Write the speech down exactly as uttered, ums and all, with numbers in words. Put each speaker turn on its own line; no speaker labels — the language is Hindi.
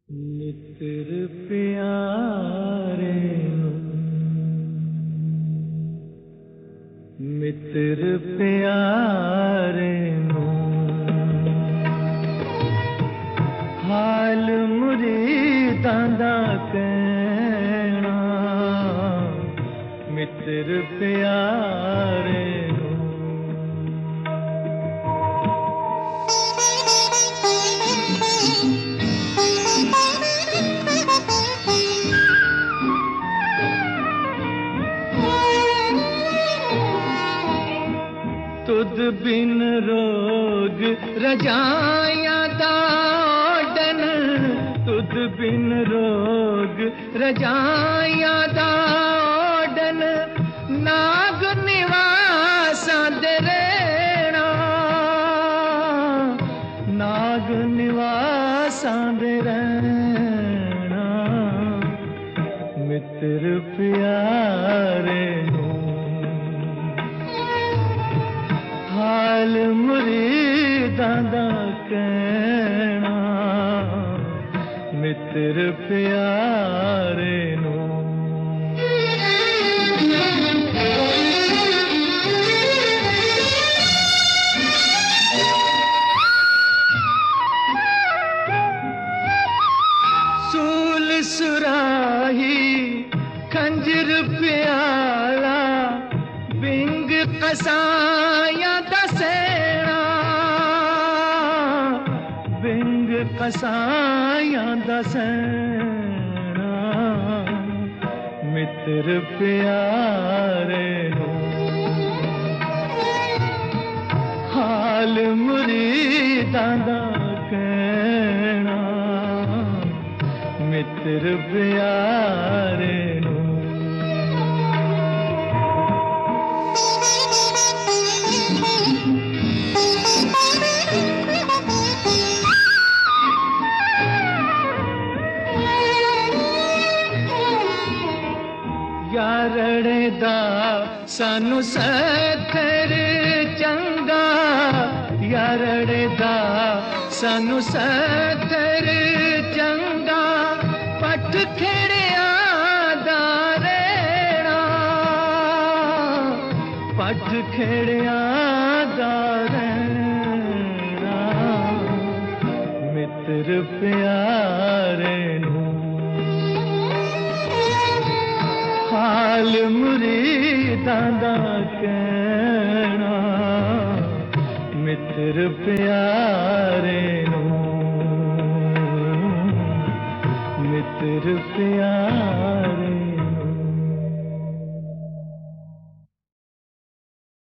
मित्र प्यारे नु मित्र प्यारे नु हाल मुरीदां दा कहना मित्र प्यारे नु तुद बिन रोग रजायां दा ओडन तुद बिन रोग रजायां दा ओडन नाग निवासां दे रहना नाग निवासां दे रहना मित्र प्यारे नु हाल मुरीदां दा कहना मित्र प्यारे नु सूल सुराही खंजर प्याला बिंग कसाया दसेना बिंग कसाया दसेना मित्र प्यारे नु हाल मुरीदां दा कहना मित्र प्यारे नु यारड़े दा सानू सथर चंगा यारड़े दा सानू सथर चंगा पट खेड़िया दा रहना पट खेड़िया दा रहना मित्र प्यारे नु हाल मुरीदां दा कहना मित्र प्यारे नु मित्र प्यारे